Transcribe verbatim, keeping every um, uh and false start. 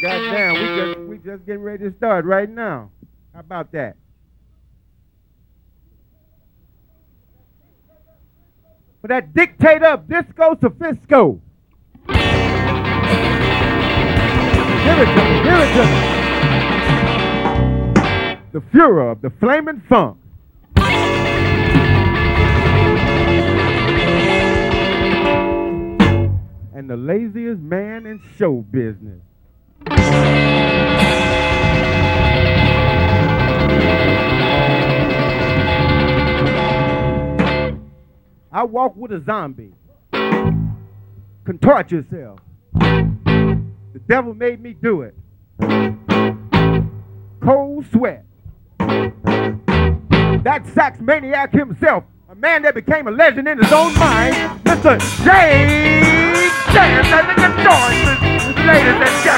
Goddamn, we just we just getting ready to start right now. How about that? For that dictator of disco Sophisco. Give it to me, give it to me. The Fuhrer of the Flaming Funk. And the laziest man in show business. I walk with a zombie. Contort yourself. The devil made me do it. Cold sweat. That sax maniac himself, a man that became a legend in his own mind, Mister James Dance and the Contortions, ladies and gentlemen.